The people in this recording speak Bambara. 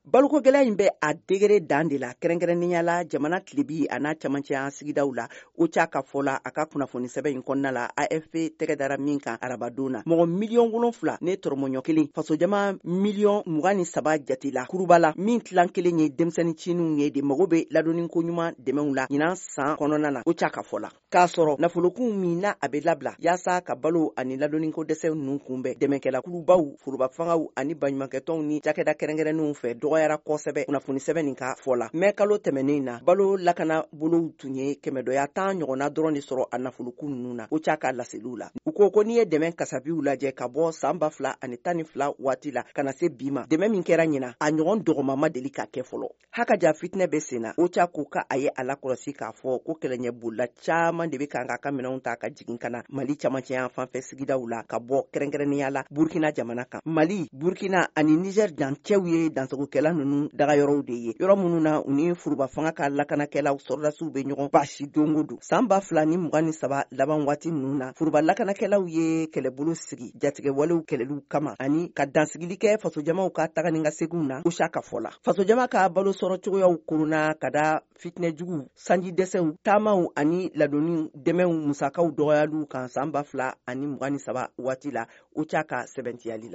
Baloko gɛlɛya in bɛ a degere dan de la kɛrɛnkɛrɛnnenya la jamana tilebi a n'a camancɛya sigidaw la OCHA ka fɔ la a ka kunnafoni sɛbɛn in kɔnɔna la AFP tɛgɛ dara min kan arabadon na mɔgɔ miliyɔn 7 ne tɔrɔmɔɲɔ kelen fasojama miliyɔn 23 jati la kuruba la min tilan kelen ye denmisɛnnin cininw ye de mago bɛ ladonni ko ɲuman dɛmɛw la ɲinan san kɔnɔna na OCHA ka fɔ la k'a sɔrɔ nafolokun min na a bɛ labila yaasa ka balo ani ladonni ko dɛsɛ ninnu kunbɛn dɛmɛkɛla kurubaw forobafangaw ani baɲumankɛtɔnw ni cakɛda kɛrɛnkɛrɛnnenw fɛ dɔgɔyara kosɛbɛ kunnafoni sɛbɛn nin ka fɔ la mɛ kalo tɛmɛnen na balo lakana bolow tun ye 110 ɲɔgɔnna dɔrɔn de sɔrɔ a nafolokun ninnu na OCHA ka laseliw la u ko n'i ye dɛmɛ kasabiw lajɛ ka bɔ san 2012 waati la kana se bi ma dɛmɛ min kɛra ɲina a ɲɔgɔn dɔgɔma ma deli ka kɛ fɔlɔ hakaja fitinɛ bɛ sen na OCHA ko ka a ye ala kɔlɔsi k'a fɔ ko kɛlɛɲɛ bolila caman de bɛ kan ka minɛnw ta ka jigin kana Mali camancɛya fanfɛ sigidaw la ka bɔ kɛrɛnkɛrɛnnenya la Burkina jamana kan Mali Burkina ani Niger dancɛw ye dansagokɛla ninnu dagayɔrɔw de ye yɔrɔ minnu na u ni forobafanga ka lakanakɛlaw sɔrɔdasiw bɛ ɲɔgɔn basi dongo don san 2023 laban waati ninnu na foroba lakanakɛlaw ye kɛlɛbolo sigi jatigɛwalew kɛlɛliw kama ani ka dansigili kɛ fasojamaw ka taga ni ka seginw na OCHA ka fɔ la fasojama ka balo sɔrɔ cogoyaw korona ka da fitinɛjugu sanji dɛsɛw taamaw ani ladonni dɛmɛw musakaw dɔgɔyaliw kan san 2023 waati la OCHA ka sɛbɛntiyali la